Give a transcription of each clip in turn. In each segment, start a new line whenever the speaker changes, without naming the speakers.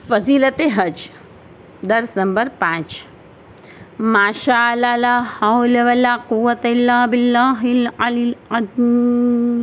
फजीलत हज दर्स नंबर 5। माशाअल्लाह ला हौल वला कुव्वत इल्ला बिल्लाहिल अलील अज़ीम।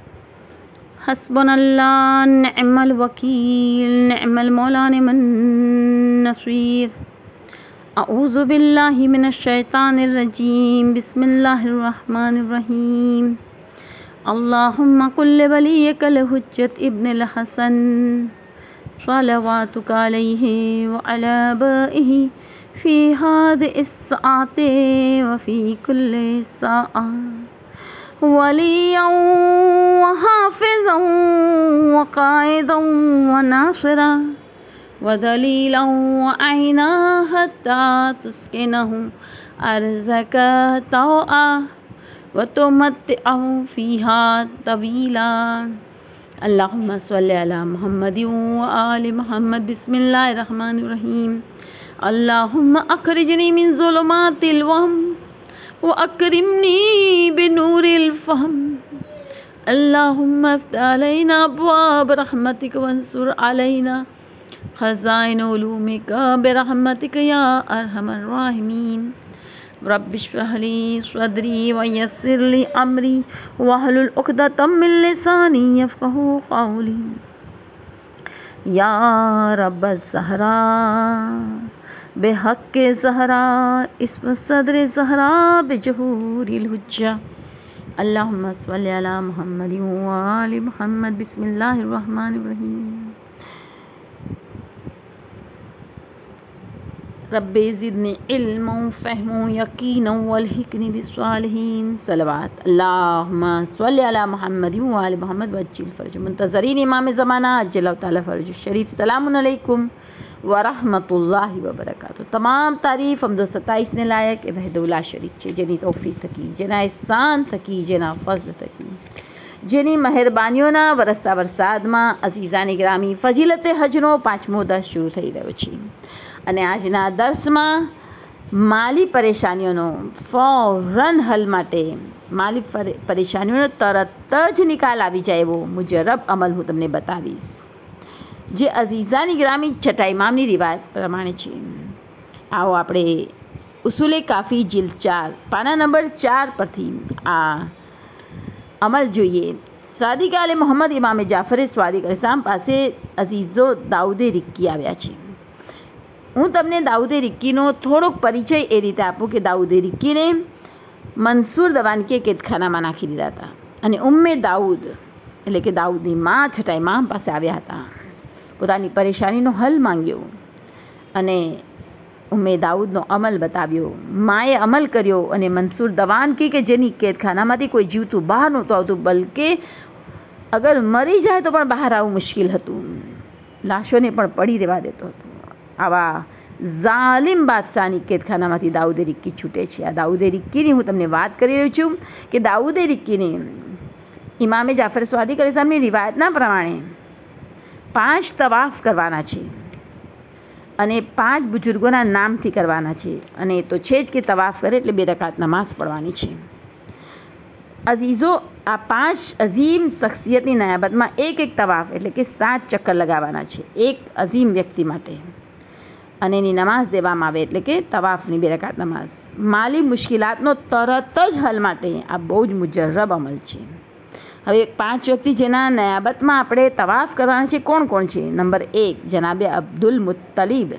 हस्बुनल्लाह निअमल वकील निअमल मौला निअमन नसीर। अऊज़ु बिल्लाहि मिनश शैतानिर रजीम। बिस्मिल्लाहिर रहमानिर रहीम। अल्लाहुम्मा कुल्ल वलियकल हुज्जत इब्निल हसन सलवातुका अलैहि व अला आबाइहि फी हादिहिस सआति व फी कुल्लि सआ वलिय्यन व हाफ़िज़न व क़ाइदन व नासिरा व दलीलन व ऐना हत्ता तुस्किनहु अर्ज़का तौआ व तुमत्तिअहु फ़ीहा तवीला। अल्लाहुम्मा सल्लि अला मुहम्मद व आलि मुहम्मद। बिस्मिल्लाहिर रहमानिर रहीम। अल्लाहुम्मा अखरिजनी मिन ज़ुलुमातिल वहम व अकरिमनी बिनूरिल फ़हम। अल्लाहुम्मा इफ़्तह अलैना अब्वाब रहमतिक वंसुर अलैना ख़ज़ाइन उलूमिका बिरहमतिक या अरहमर राहिमीन। रब्बि इश्रह ली सदरी व यस्सिर ली अमरी वहलुल उक़दतम मिन लिसानी यफ़क़हू क़ौली। या रब्बज़ ज़हरा बिहक़्क़ि ज़हरा इस्म सदरि ज़हरा बिजुहूरिल हुज्जा। अल्लाहुम्मा सल्लि अला मुहम्मद व आलि मुहम्मद। बिस्मिल्लाहिर रहमानिर रहीम। रब्बि ज़िदनी इल्मन फ़हमन यक़ीनन वल्हिक़नी बिस्सालिहीन। सलवात। अल्लाहुम्मा सल्लि अला मुहम्मद व आलि मुहम्मद वज्जिल फ़रज मुंतज़रीन इमाम ज़माना अज्जल ताला फ़रज शरीफ। सलामुन अलैकुम व रहमतुल्लाहि व बरकातुहू। तमाम तारीफ़ हमदो सताइश ने लायक ए वहदहुल्ला शरीक छे, जेनी तौफ़ीक़ थकी, जेना एहसान थकी, जेना फज़ल थकी, जेनी મહેરબાનીઓના વરસતા વરસાદમાં અઝીઝાની ગ્રામી ફજીલતે હજનો 5મો દર્સ શરૂ થઈ રહ્યો છે અને આજના દર્સમાં માલી પરેશાનીઓનો ફૌરન હલ માટે માલી પરેશાનીઓનો તરત જ નિકાલ આવી જાય એવો મુજરબ અમલ હું તમને બતાવીશ, જે અઝીઝાની ગ્રામી છઠ્ઠા ઇમામની રિવાયત પ્રમાણે છે। આવો આપણે ઉસૂલે કાફી જીલ્દ 4 પાના નંબર 4 પરથી આ અમલ જોઈએ। સાદિક આલે મોહમ્મદ ઇમામે જાફરે સ્વાદિક અલૈહિસ્સલામ પાસે અઝીઝો દાઉદે રિક્કી આવ્યા છે। હું તમને દાઉદે રિક્કીનો થોડોક પરિચય એ રીતે આપું કે દાઉદે રિક્કીને મંસૂર દવાનકીએ કેદખાનામાં નાખી દીધા હતા અને ઉમ્મે દાઉદ એટલે કે દાઉદની માં છઠ્ઠા ઇમામ પાસે આવ્યા હતા, પોતાની પરેશાનીનો હલ માંગ્યો અને ઉમ્મે દાઉદનો અમલ બતાવ્યો। માએ અમલ કર્યો અને મંસૂર દવાનકી કે જેની કેદખાનામાંથી કોઈ જીવતું બહાર નહોતું આવતું, બલકે અગર મરી જાય તો પણ બહાર આવવું મુશ્કેલ હતું, લાશોને પણ પડી રહેવા દેતો હતો। આવા ઝાલિમ બાદશાહની કેદખાનામાંથી દાઉદે રિક્કી છૂટે છે। આ દાઉદે રિક્કીની હું તમને વાત કરી રહ્યો છું કે દાઉદે રિક્કીને ઇમામે જાફર સ્વાદિક અલૈહિસ્સલામની રિવાયતના પ્રમાણે 5 તવાફ કરવાના છે અને 5 બુજુર્ગોના નામથી કરવાના છે અને તો છે જ કે તવાફ કરે એટલે 2 રકાત નમાઝ પઢવાની છે। અઝીઝો, આ 5 અઝીમ શખ્સિયતની નયાબતમાં એક તવાફ એટલે કે 7 ચક્કર લગાવવાના છે એક અઝીમ વ્યક્તિ માટે અને એની નમાઝ દેવામાં આવે એટલે કે તવાફની 2 રકાત નમાઝ। માલી મુશ્કેલાતનો તરત જ હલ માટે આ બહુ જ મુજરબ અમલ છે। હવે 5 વ્યક્તિ જેના નયાબતમાં આપણે તવાફ કરવાના છે કોણ કોણ છે? નંબર 1 જનાબે અબ્દુલ મુત્તલિબ,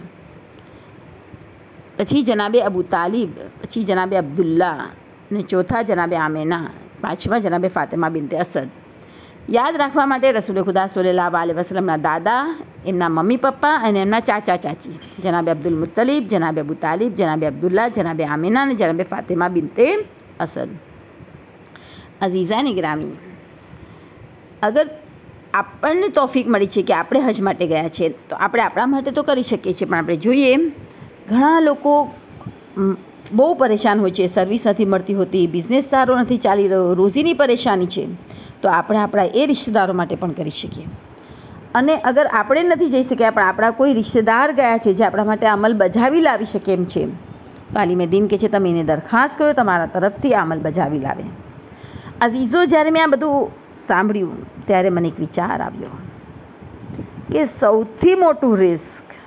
પછી જનાબે અબુ તાલિબ, પછી જનાબે અબ્દુલ્લા અને ચોથા જનાબે આમેના, પાંચમા જનાબે ફાતિમા બિન્તે અસદ। યાદ રાખવા માટે રસૂલે ખુદા સલ્લલ્લાહુ અલૈહિ વસલ્લમના દાદા, એમના મમ્મી પપ્પા અને એમના ચાચા ચાચી જનાબે અબ્દુલ મુત્તલિબ, જનાબે અબુ તાલિબ, જનાબે અબ્દુલ્લા, જનાબે આમેના અને જનાબે ફાતિમા બિન્તે અસદ। અઝીઝાની ગ્રામી, અગર આપણને તોફીક મળી છે કે આપણે હજ માટે ગયા છે તો આપણે આપણા માટે તો કરી શકીએ છીએ, પણ આપણે જોઈએ ઘણા લોકો બહુ પરેશાન હોય છે, સર્વિસ નથી મળતી હોતી, બિઝનેસ સારો નથી ચાલી રહ્યો, રોજીની પરેશાની છે, તો આપણે આપણા એ રિશ્તેદારો માટે પણ કરી શકીએ। અને અગર આપણે નથી જઈ શક્યા પણ આપણા કોઈ રિશ્તેદાર ગયા છે જે આપણા માટે અમલ બજાવી લાવી શકે એમ છે, તો આલિમે દીન કહે છે તમે એને દરખાસ્ત કરો, તમારા તરફથી આ અમલ બજાવી લાવે। અઝીઝો, જ્યારે મેં આ બધું સાંભળ્યું ત્યારે મને એક વિચાર આવ્યો કે સૌથી મોટું રિસ્ક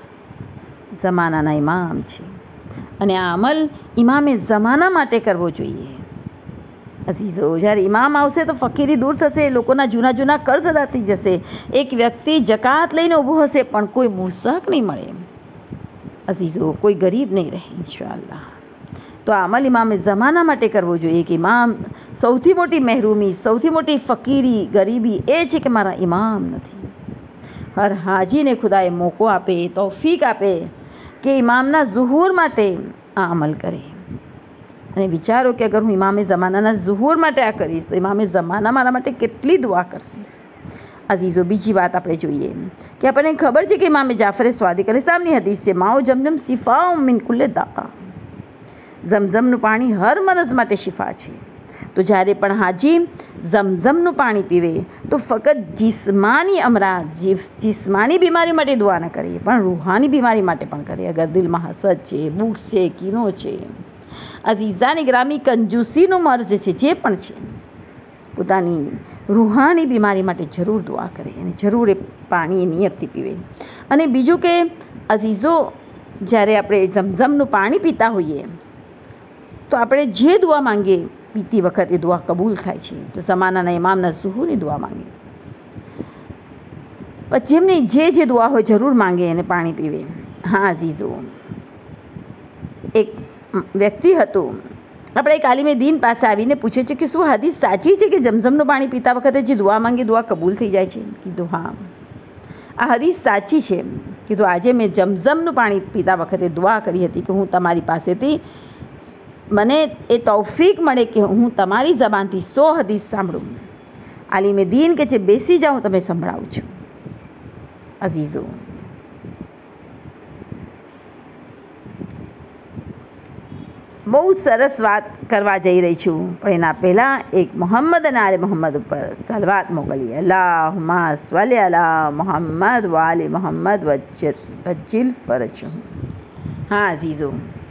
ઝમાનાના ઇમામ છે અને આ અમલ ઇમામે ઝમાના માટે કરવો જોઈએ. અઝીઝો, જ્યારે ઇમામ આવશે તો ફકીરી દૂર થશે, લોકોના જૂના જૂના કર્જ અદા થઈ જશે. એક વ્યક્તિ જકાત લઈને ઊભો હશે પણ કોઈ મુસ્તહક નહીં મળે. અઝીઝો, કોઈ ગરીબ નહીં રહે ઇન્શાઅલ્લાહ. તો આ અમલ ઇમામે ઝમાના માટે કરવો જોઈએ કે ઇમામ સૌથી મોટી મહેરૂમી, સૌથી મોટી ફકીરી, ગરીબી એ છે કે મારા ઇમામ નથી. હર હાજીને ખુદાએ મોકો આપે, તૌફીક આપે કે ઇમામના ઝુહૂર માટે આ અમલ કરે. અને વિચારો કે અગર હું ઇમામે ઝમાનાના ઝુહૂર માટે આ કરીશ તો ઇમામે ઝમાના મારા માટે કેટલી દુઆ કરશે. અઝીઝો, બીજી વાત આપણે જોઈએ કે આપણને ખબર છે કે ઇમામે જાફરે સ્વાદિક અલૈહિસ્સલામની હદીસ છે, માઓ જમજમ શિફાઉ મિન કુલ્લે દા. ઝમઝમનું પાણી હર મરઝ માટે શિફા છે. તો જ્યારે પણ હાજી ઝમઝમનું પાણી પીવે તો ફક્ત જિસ્માની અમરાજ, જિસ્માની બીમારી માટે દુઆ ન કરીએ પણ રૂહાની બીમારી માટે પણ કરીએ. અગર દિલમાં હસદ છે, ભૂખ છે, કીનો છે, અઝીઝાની ગ્રામી કંજૂસીનો મર્જ છે, જે પણ છે, પોતાની રૂહાની બીમારી માટે જરૂર દુઆ કરે અને જરૂર એ પાણી નિયતથી પીવે. અને બીજું કે અઝીઝો, જ્યારે આપણે ઝમઝમનું પાણી પીતા હોઈએ તો આપણે જે દુઆ માંગીએ પીતી વખત એ દુઆ કબૂલ થાય છે. તો ઝમાનાના ઇમામના ઝુહૂરની દુઆ માંગીએ, પછી એમની જે દુઆ હોય જરૂર માંગે અને પાણી પીવે. હા અઝીઝો, એક વ્યક્તિ હતું, આપણે એક આલિમે દીન પાસે આવીને પૂછે છે કે શું હદીસ સાચી છે કે ઝમઝમનું પાણી પીતા વખતે જે દુઆ માંગે દુઆ કબૂલ થઈ જાય છે? કીધું હા, આ હદીસ સાચી છે. કીધું આજે મેં ઝમઝમનું પાણી પીતા વખતે દુઆ કરી હતી કે હું તમારી પાસેથી મને એ તૌફીક મળે કે હું તમારી જબાનથી 100 હદીસ સાંભળું. આલિમે દીન કે છે બેસી જાઓ, તમે સંભળાવું છું. અઝીઝો, બહુ સરસ વાત કરવા જઈ રહી છું પણ એના પહેલાં એક મોહમ્મદ અને આલે મોહમ્મદ ઉપર સલવાત મોકલીએ. અલ્લાહુમ્મા સલ્લી અલા મોહમ્મદ વ આલે મોહમ્મદ વજ્જિલ ફરજહુમ. હા અઝીઝો,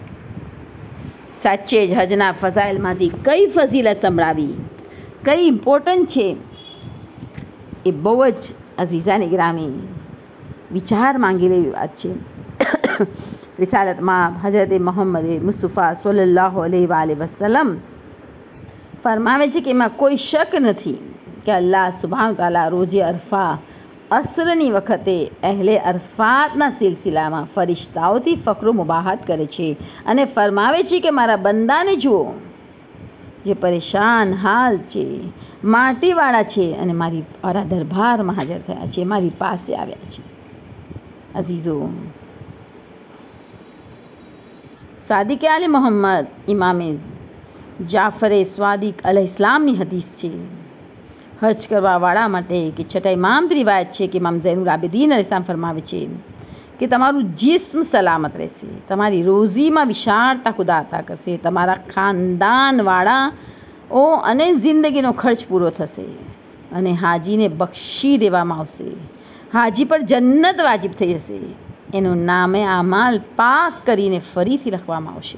સાચે જ હજના ફઝાઇલમાંથી કઈ ફઝીલત સંભળાવી, કઈ ઇમ્પોર્ટન્ટ છે, એ બહુ જ અઝીઝાની ગ્રામી વિચાર માંગી લેવી વાત છે. રિસાલતમાં હજરત મોહમ્મદ મુસ્તફા સલ્લલ્લાહુ અલૈહિ વસલ્લમ ફરમાવે છે કે એમાં કોઈ શક નથી કે અલ્લાહ સુબ્હાન તાલા રોજે અરફા અસરની વખતે અહેલે અરફાતના સિલસિલામાં ફરિશ્તાઓથી ફકરો મુબાહત કરે છે અને ફરમાવે છે કે મારા બંદાને જુઓ જે પરેશાન હાલ છે, માટીવાળા છે અને મારા દરબારમાં હાજર થયા છે, મારી પાસે આવ્યા છે. અઝીઝો, સાદિક આલે મોહમ્મદ ઇમામે જાફરે સ્વાદિક અલૈહિસ્સલામની હદીસ છે. હજ કરવાવાળા માટે કે છઠ્ઠા ઇમામની રિવાયત છે કે ઇમામ ઝૈનુલ આબિદીન અલૈહિસ્સલામ ફરમાવે છે કે તમારું જિસ્મ સલામત રહેશે, તમારી રોઝીમાં વિશાળતા ખુદા અતા કરશે, તમારા ખાનદાનવાળાઓ અને જિંદગીનો ખર્ચ પૂરો થશે અને હાજીને બક્ષી દેવામાં આવશે. હાજી પર જન્નત વાજિબ થઈ જશે, એનું નામે આમાલ પાક કરીને ફરીથી લખવામાં આવશે.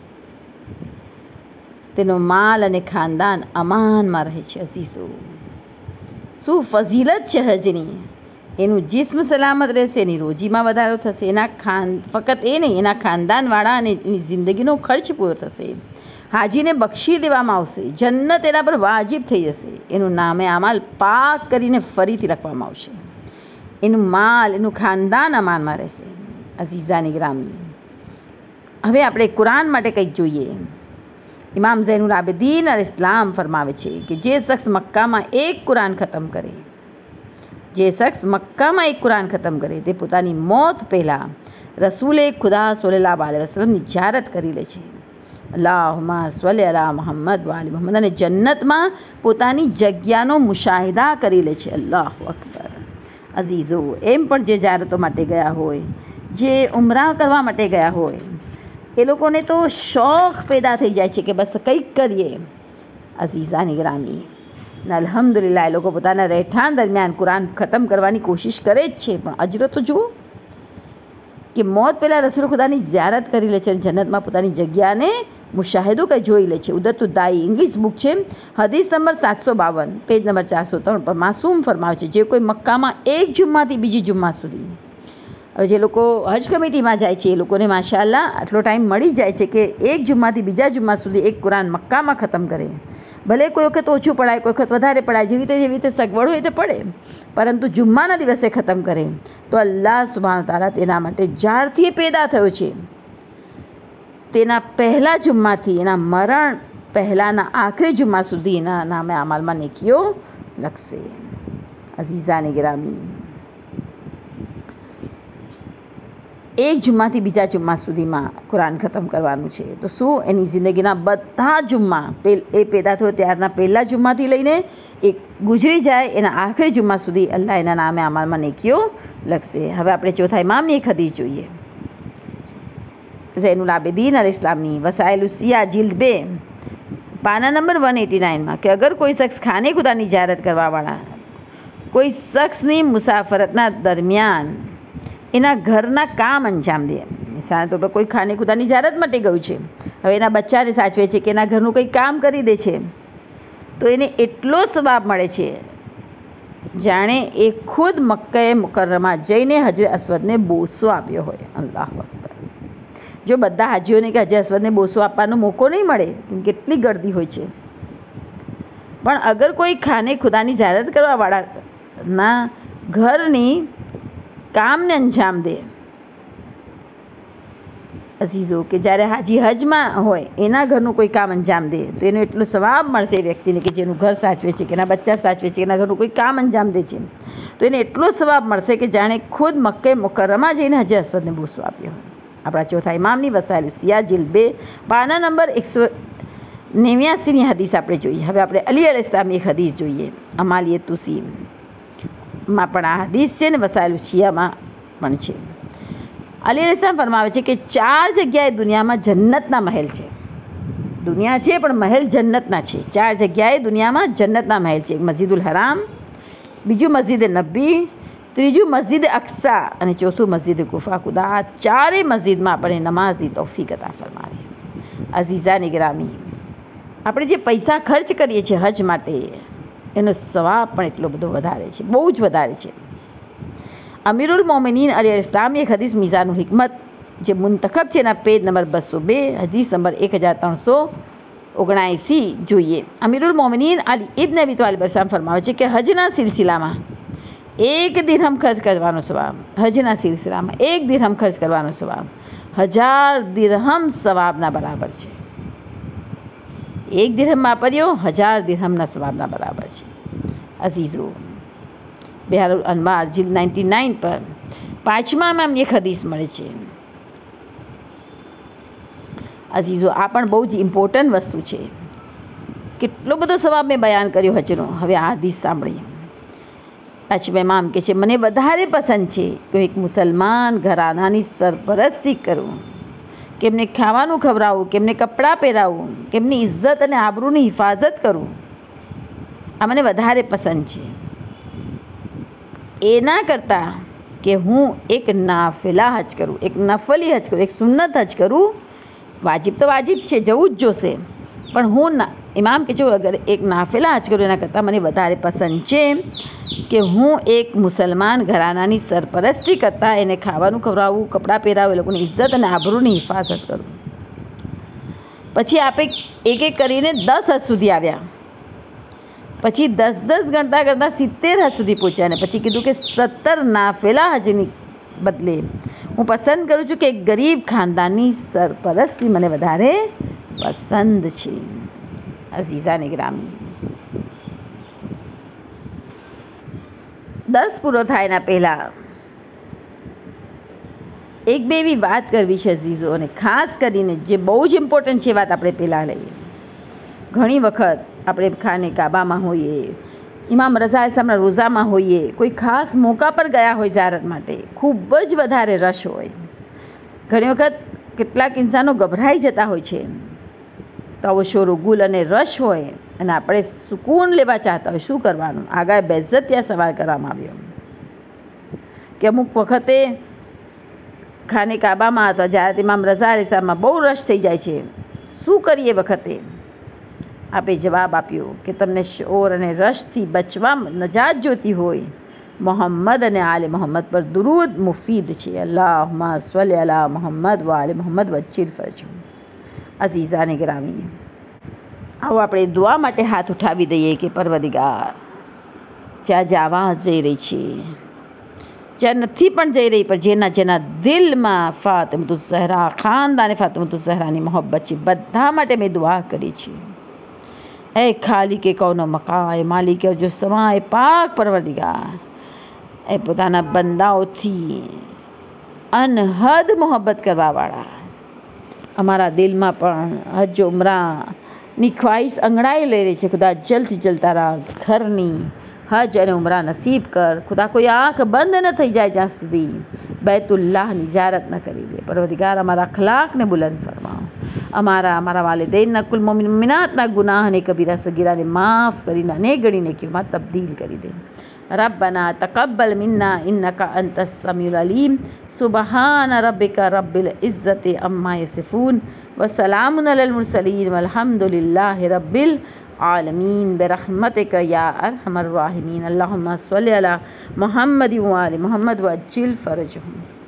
તેનો માલ અને ખાનદાન અમાનમાં રહે છે. અઝીઝો, શું ફઝીલત છે હજની! એનું જિસ્મ સલામત રહેશે, એની રોજીમાં વધારો થશે, ફક્ત એ નહીં, એના ખાનદાનવાળા અને એની જિંદગીનો ખર્ચ પૂરો થશે, હાજીને બક્ષી દેવામાં આવશે, જન્નત એના પર વાજિબ થઈ જશે, એનું નામે આમાલ પાક કરીને ફરીથી લખવામાં આવશે, એનું માલ, એનું ખાનદાન અમાનમાં રહેશે. અઝીઝાની ગ્રામી, હવે આપણે કુરાન માટે કંઈક જોઈએ. ઇમામ ઝૈનુલ આબિદીન અલૈહિસ્સલામ ફરમાવે છે કે જે શખ્સ મક્કામાં એક કુરાન ખતમ કરે તે પોતાની મોત પહેલાં રસૂલે ખુદા સલ્લલ્લાહુ અલૈહિ વસલ્લમની ઝિયારત કરી લે છે. અલ્લાહુમ્મા સલ્લી અલા મોહમ્મદ વ આલે મોહમ્મદ, અને જન્નતમાં પોતાની જગ્યાનો મુશાહિદા કરી લે છે. અલ્લાહુ અકબર. અઝીઝો, એમ પણ જે ઝિયારતો માટે ગયા હોય, જે ઉમરા કરવા માટે ગયા હોય, એ લોકોને તો શોખ પેદા થઈ જાય છે કે બસ કંઈક કરીએ. અઝીઝાની ગ્રામી, અલ્હમ્દુલિલ્લાહ એ લોકો પોતાના રહેઠાણ દરમિયાન કુરાન ખતમ કરવાની કોશિશ કરે જ છે, પણ અજરો તો જુઓ કે મોત પહેલાં રસૂલ ખુદાની ઝિયારત કરી લે છે અને જન્નતમાં પોતાની જગ્યાને મુશાહિદો કરી જોઈ લે છે. ઉદ્દતુદ્દાઈ ઇંગ્લિશ બુક છે, હદીસ નંબર 752, પેજ નંબર 403 પર માસૂમ ફરમાવે છે જે કોઈ મક્કામાં એક જુમ્માથી બીજી જુમ્મા સુધી હવે જે લોકો હજ કમિટીમાં જાય છે એ લોકોને માશાઅલ્લાહ આટલો ટાઈમ મળી જાય છે કે એક જુમ્માથી બીજા જુમ્મા સુધી એક કુરાન મક્કામાં ખતમ કરે. ભલે કોઈ વખત ઓછું પડાય, કોઈ વખત વધારે પડાય, જેવી રીતે સગવડ હોય તો પડે, પરંતુ જુમ્માના દિવસે ખતમ કરે તો અલ્લાહ સુબ્હાનહુ તઆલા તેના માટે જ્યારથી એ પેદા થયો છે તેના પહેલા જુમ્માથી એના મરણ પહેલાના આખરી જુમ્મા સુધી એના નામે અમલમાં નેકીઓ લખશે. અઝીઝાને ગિરામી, એક જુમ્માથી બીજા જુમ્મા સુધીમાં કુરાન ખતમ કરવાનું છે. તો શું એની જિંદગીના બધા જુમ્મા એ પેદા થયો ત્યારના પહેલા જુમ્માથી લઈને એક ગુજરી જાય એના આખરી જુમ્મા સુધી અલ્લાહ એના નામે અમલમાં નેકીઓ લખશે. હવે આપણે ચોથા ઇમામની એક હદીસ જોઈએ. ઝૈનુલ આબિદીન અલ ઇસ્લામની વસાઇલ ઉસિયા જિલ્દ 2 પાના નંબર 189 કે અગર કોઈ શખ્સ ખાને ખુદાની ઝિયારત કરવાવાળા કોઈ શખ્સની મુસાફરતના દરમિયાન એના ઘરના કામ અંજામ દે, મિસાલ તો કોઈ ખાને ખુદાની ઝિયારત માટે ગયું છે, હવે એના બચ્ચાને સાચવે છે કે એના ઘરનું કંઈ કામ કરી દે છે, તો એને એટલો સવાબ મળે છે જાણે એ ખુદ મક્કે મુકર્રમા જઈને હજરે અસ્વદને બોસો આપ્યો હોય. અલ્લાહુ અકબર. જો બધા હાજીઓને કે હજરે અસ્વદને બોસો આપવાનો મોકો નહીં મળે, કેટલી ગર્દી હોય છે, પણ અગર કોઈ ખાને ખુદાની ઝિયારત કરવાવાળાના ઘરની કામને અંજામ દે, અઝીઝો કે જ્યારે હાજી હજમાં હોય એના ઘરનું કોઈ કામ અંજામ દે તો એનો એટલો સવાબ મળશે એ વ્યક્તિને કે જેનું ઘર સાચવે છે, કે એના બચ્ચા સાચવે છે, એના ઘરનું કોઈ કામ અંજામ દે છે, તો એને એટલો સવાબ મળશે કે જાણે ખુદ મક્કે મુકર્રમા જઈને હજરે અસ્વદને બોસો આપ્યો. આપણા ચોથા ઇમામની વસાઇલ ઉસિયા જિલ્દ 2 પાના નંબર 189ની હદીસ આપણે જોઈએ. હવે આપણે અલી અલ ઇસ્લામની એક હદીસ જોઈએ. અમાલિયે તુસી માં પણ આ હદીસ છે ને વસાઇલ ઉસિયામાં પણ છે. અલી અલ ઇસ્લામ ફરમાવે છે કે 4 જગ્યાએ દુનિયામાં જન્નતના મહેલ છે. દુનિયા છે પણ મહેલ જન્નતના છે. 4 જગ્યાએ દુનિયામાં જન્નતના મહેલ છે. એક મસ્જિદુલ હરામ, બીજું મસ્જિદ નબી, ત્રીજું મસ્જિદ અક્સા અને ચોથું મસ્જિદ કુફા. ખુદા આ ચારેય મસ્જિદમાં આપણે નમાઝની તૌફીક અતા ફરમાવે. અઝીઝાને ગિરામી, આપણે જે પૈસા ખર્ચ કરીએ છીએ હજ માટે એનો સવાબ પણ એટલો બધો વધારે છે, બહુ જ વધારે છે. અમીરુલ મોમિનીન અલી અલ ઇસ્લામની એક હદીસ મિઝાનુલ હિકમત જે મુંતખબ છે એના પેજ નંબર 202 હદીસ નંબર 1379 જોઈએ. અમીરુલ મોમિનીન અલી ઇબ્ન અબી તાલિબ ફરમાવે છે કે હજના સિલસિલામાં 1 દિરહમ ખર્ચ કરવાનો સવાબ, હજના સિલસિલામાં 1 દિરહમ ખર્ચ કરવાનો સવાબ 1000 દિરહમ સવાબના બરાબર છે. 1 દિરહમ વાપર્યો 1000 દિરહમના સવાબના બરાબર છે. અઝીઝો, બિહારુલ અનવાર જિલ્દ 99 પર 5મા ઇમામની એક હદીસ મળે છે. અઝીઝો, આ પણ બહુ જ ઇમ્પોર્ટન્ટ વસ્તુ છે. કેટલો બધો સવાબ મેં બયાન કર્યો હજનો. હવે આ હદીસ સાંભળીએ. 5મા ઇમામ કે છે મને વધારે પસંદ છે કે એક મુસલમાન ઘરાનાની સરપરસ્તી કરું, કે એમને ખાવાનું ખવડાવું, કે એમને કપડાં પહેરાવું, કે એમની ઇજ્જત અને આબરૂની હિફાજત કરું. આ મને વધારે પસંદ છે એના કરતાં કે હું એક નાફિલા હજ કરું, એક નફલી હજ કરું, એક સુન્નત હજ કરું. વાજિબ તો વાજિબ છે, જવું જ જોશે, પણ હું ઇમામ કે છે અગર એક નાફિલા હજ કરું એના કરતાં મને વધારે પસંદ છે કે હું એક મુસલમાન ઘરાનાની સરપરસ્તી કરતાં એને ખાવાનું ખવડાવવું, કપડાં પહેરાવું, એ લોકોની ઇજ્જત અને આબરૂની હિફાજત કરું. પછી આપે એક એક કરીને 10 હજ સુધી આવ્યા, પછી 10 ગણતા ગણતા 70 હજ સુધી પહોંચ્યા, અને પછી કીધું કે 17 નાફિલા હજની બદલે હું પસંદ કરું છું કે એક ગરીબ ખાનદાનની સરપરસ્તી મને વધારે પસંદ છે. અઝીઝાને ગ્રામી, 10 પૂરો થાય એના પહેલા એક બે એવી વાત કરવી છે અઝીઝો, અને ખાસ કરીને જે બહુ જ ઇમ્પોર્ટન્ટ છે વાત આપણે પહેલાં લઈએ. ઘણી વખત આપણે ખાને કાબામાં હોઈએ, ઇમામ રઝા સાહેબના રોઝામાં હોઈએ, કોઈ ખાસ મોકા પર ગયા હોય ઝિયારત માટે, ખૂબ જ વધારે રશ હોય. ઘણી વખત કેટલાક ઇન્સાનો ગભરાઈ જતા હોય છે, તો આવો શોરગુલ અને રશ હોય અને આપણે સુકૂન લેવા ચાહતા હોય, શું કરવાનું? આગળ બેઇજ્જતિયા સવાલ કરવામાં આવ્યો કે અમુક વખતે ખાને કાબામાં અથવા ઝિયારત ઇમામ રઝા સાહેબમાં બહુ રશ થઈ જાય છે, શું કરીએ? વખતે આપે જવાબ આપ્યો કે તમને શોર અને રશથી બચવા નજાત જોતી હોય મોહમ્મદ અને આલે મોહમ્મદ પર દુરૂદ મુફીદ છે. અલ્લાહુમ્મા સલ્લી અલા મોહમ્મદ વ આલે મોહમ્મદ વચ્ચિલ ફરજહુમ. અઝીઝાને ગ્રામી, આવો આપણે દુઆ માટે હાથ ઉઠાવી દઈએ કે પરવદિગાર, જ્યાં જે આવાજ જઈ રહી છે, જ્યાં નથી પણ જઈ રહી, પણ જેના દિલમાં ફાતિમતુ ઝહરા, ખાનદાને ફાતિમતુ ઝહરાની મોહબ્બત છે, બધા માટે મેં દુઆ કરી છે. એ ખાલિકે કૌનો મકાય, માલિકે જો સમાય પાક પરવદિગાર, એ પોતાના બંદાઓથી અનહદ મોહબ્બત કરવાવાળા, અમારા દિલમાં પણ હજ ઉમરાની ખ્વાહિશ અંગડાઈ લઈ રહી છે. ખુદા જલ્દથી જલ્દ તારા ઘરની હજ અને ઉમરા નસીબ કર. ખુદા કોઈ આંખ બંધ ન થઈ જાય જ્યાં સુધી બેતુલ્લાહની ઝિયારત ન કરી લે. પરવદિગાર અમારા અખલાકને બુલંદ ફરમાવો, અમારા વાલિदैन કુલ મોમિનાતના ગુનાહ અને કબીરા સગીરાને માફ કરીને અનેક ગણી નેકીઓમાં તબદીલ કરી દે. રબ્બના તકબ્બલ મિન્ના ઇન્નકા અંતસ સમીઉલ અલીમ. સુબહાન રબ્બિકા રબ્બિલ ઇઝ્ઝતિ અમ્મા યસિફૂન વ સલામુન અલલ મુરસલીન વલ્હમ્દુલિલ્લાહિ રબ્બિલ आलमीन बिरहमतिक या अरहमर राहिमीन. अल्लाहुम्मा सल्लि अला मुहम्मद व आले मुहम्मद वअज्जिल फरजहुम.